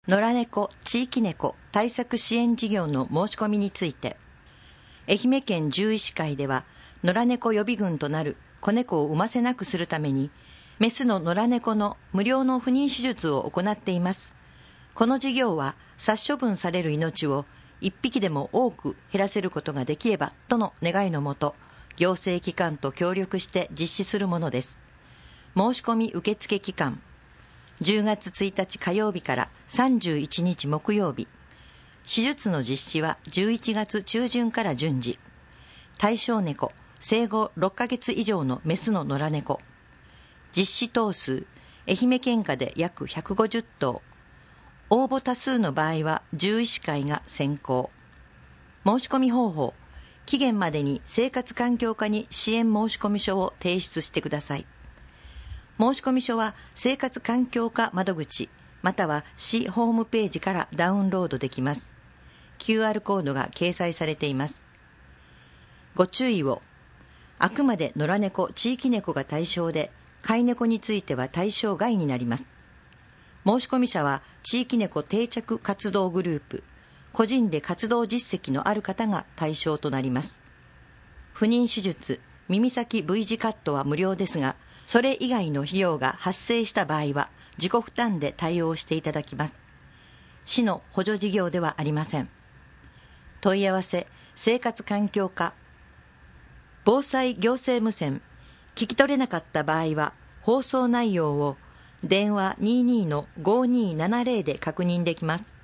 野良猫・地域猫対策支援事業の申し込みについて、愛媛県獣医師会では、野良猫予備軍となる子猫を産ませなくするために、メスの野良猫の無料の不妊手術を行っています。この事業は、殺処分される命を一匹でも多く減らせることができればとの願いのもと、行政機関と協力して実施するものです。申し込み受付期間、10月1日火曜日から31日木曜日。手術の実施は11月中旬から順次。対象猫、生後6ヶ月以上のメスの野良猫。実施頭数、愛媛県下で約150頭。応募多数の場合は獣医師会が選考。申し込み方法、期限までに生活環境課に支援申込書を提出してください。申込書は生活環境課窓口または市ホームページからダウンロードできます。QR コードが掲載されています。ご注意を。あくまで野良猫・地域猫が対象で、飼い猫については対象外になります。申込者は地域猫定着活動グループ、個人で活動実績のある方が対象となります。不妊手術、耳先 V 字カットは無料ですが、それ以外の費用が発生した場合は自己負担で対応していただきます。市の補助事業ではありません。問い合わせ、生活環境課。防災行政無線、聞き取れなかった場合は放送内容を電話 22-5270 で確認できます。